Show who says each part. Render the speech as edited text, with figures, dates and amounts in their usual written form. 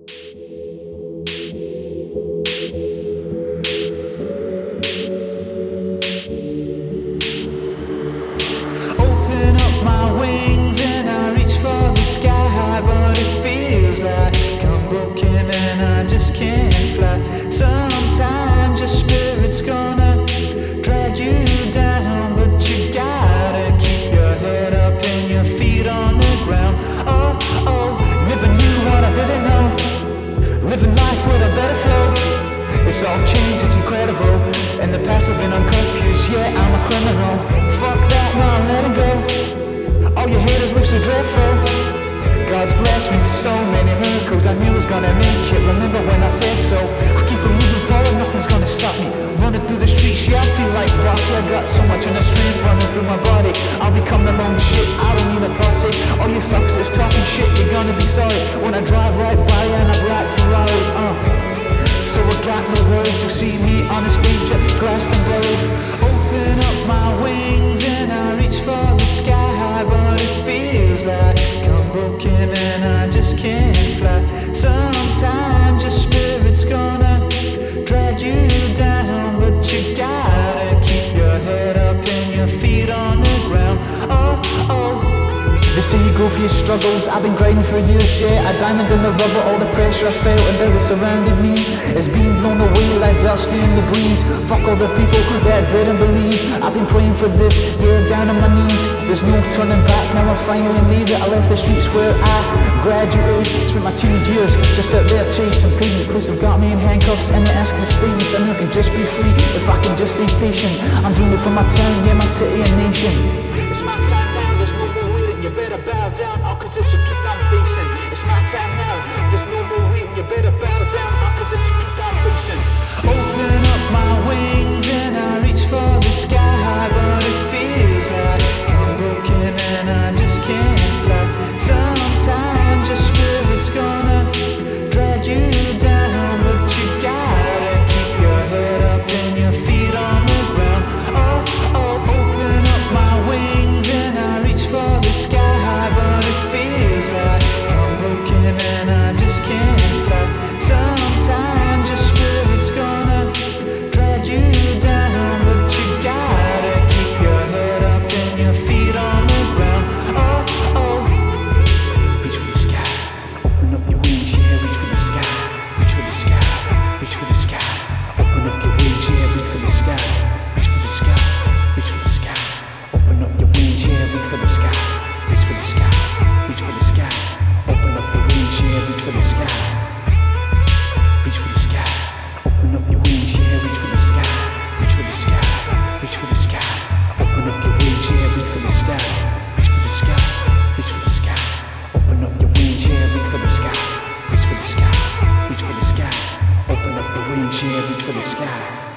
Speaker 1: Open up my wings and I reach for the sky, but it feels like I'm broken and I just can't fly. Sometimes your spirit's gonna drag you down, but you gotta keep your head up and your feet on the ground. Oh, oh, never knew what I didn't know, living life with a better flow. It's all changed, it's incredible, and the past I've been unconfused, yeah, I'm a criminal. Fuck that, now I'm letting go. All your haters look so dreadful. God's blessed me with so many miracles, I knew I was gonna make it, remember when I said so. I keep on moving forward, nothing's gonna stop me. Running through the streets, yeah, I feel like Rocky. I got so much in the strength running through my body. I'll become the lone shit, I don't need a posse. All you suckers that's talking shit, you're gonna be sorry when I drive right by you in a black Ferrari. So I got no words, you see me on the stage at Glastonbury. Open up my wings and I reach for the sky, but it feels like I'm broken and I just can't fly. Sometimes your spirit's gonna drag you down, but you gotta keep your head up and your feet on the ground. Oh, oh. They say you go for your struggles, I've been grinding for years, yeah. A diamond in the rubber, all the pressure I felt and that was surrounding me is being blown away like dust in the breeze. Fuck all the people that didn't believe. I've been praying for this, yeah, down on my knees. There's no turning back, now I finally made it. I left the streets where I graduated, spent my teenage years just out there chasing pain. This place have got me in handcuffs and they're asking to stay. And I can just be free if I can just stay patient. I'm doing it for my town, yeah, my city and nation. It's my time now, there's no more waiting, you better bow down, all cause it's the truth I'm facing. It's my time now, there's no more waiting, you better bow down, all cause it's the truth I'm facing. Open up my wings and I reach for the sky, but it feels like I'm broken and I just can't fly. Sometimes your spirit's gonna drag you down, but you gotta keep your head up and your feet on the ground. Oh, oh, open up my wings and I reach for the sky, but it feels like I'm broken and I just can't fly. Sometimes your spirit's gonna drag you down, but you gotta keep your head up and your feet on the ground. Oh, oh.
Speaker 2: Reach for the sky, open up your wings, yeah, reach for the sky. Reach for the sky, reach for the sky. Open up your wings, yeah, reach for the sky. Reach for the sky, reach for the sky. Open up your wings, yeah, reach for the sky. Reach for the sky, reach for the sky. Open up your wings, yeah, reach for the sky. Reach for the sky, open up your wings, yeah, reach for the sky. Reach for the sky, reach for the sky. Open up your wings, yeah, reach for the sky. Reach for the sky, reach for the sky. Open up your wings, yeah, reach for the sky. Reach for the sky, reach for the sky. Open up your wings, yeah, reach for the sky.